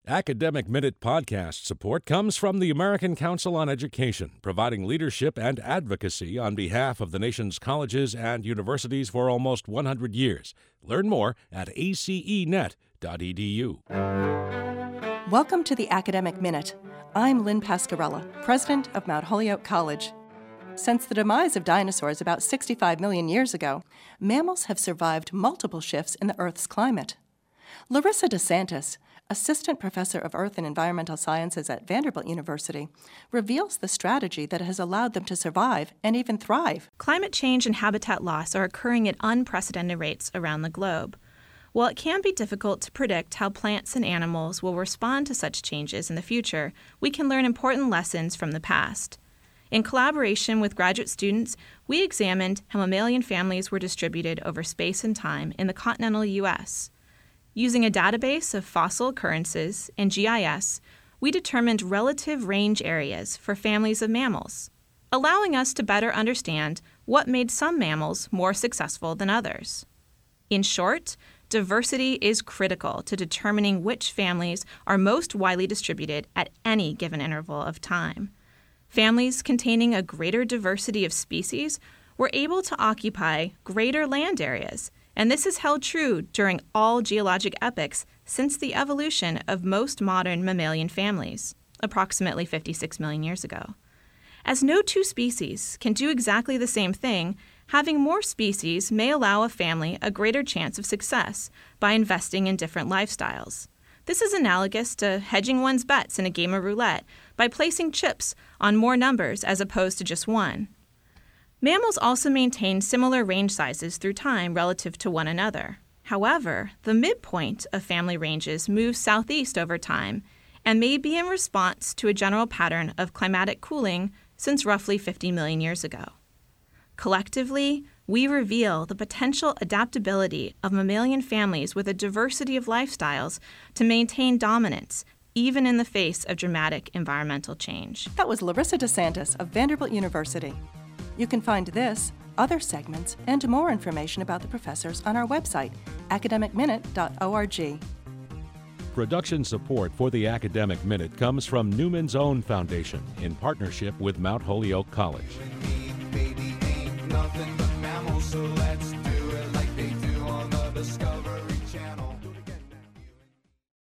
Academic Minute podcast support comes from the American Council on Education, providing leadership and advocacy on behalf of the nation's colleges and universities for almost 100 years. Learn more at acenet.edu. Welcome to the Academic Minute. I'm Lynn Pascarella, president of Mount Holyoke College. Since the demise of dinosaurs about 65 million years ago, mammals have survived multiple shifts in the Earth's climate. Larissa DeSantis, assistant professor of Earth and Environmental Sciences at Vanderbilt University, reveals the strategy that has allowed them to survive and even thrive. Climate change and habitat loss are occurring at unprecedented rates around the globe. While it can be difficult to predict how plants and animals will respond to such changes in the future, we can learn important lessons from the past. In collaboration with graduate students, we examined how mammalian families were distributed over space and time in the continental U.S. Using a database of fossil occurrences and GIS, we determined relative range areas for families of mammals, allowing us to better understand what made some mammals more successful than others. In short, diversity is critical to determining which families are most widely distributed at any given interval of time. Families containing a greater diversity of species were able to occupy greater land areas, and this has held true during all geologic epochs since the evolution of most modern mammalian families, approximately 56 million years ago. As no two species can do exactly the same thing, having more species may allow a family a greater chance of success by investing in different lifestyles. This is analogous to hedging one's bets in a game of roulette by placing chips on more numbers as opposed to just one. Mammals also maintain similar range sizes through time relative to one another. However, the midpoint of family ranges moves southeast over time and may be in response to a general pattern of climatic cooling since roughly 50 million years ago. Collectively, we reveal the potential adaptability of mammalian families with a diversity of lifestyles to maintain dominance, even in the face of dramatic environmental change. That was Larissa DeSantis of Vanderbilt University. You can find this, other segments, and more information about the professors on our website, academicminute.org. Production support for the Academic Minute comes from Newman's Own Foundation in partnership with Mount Holyoke College. Baby ain't nothing but mammals, so let's do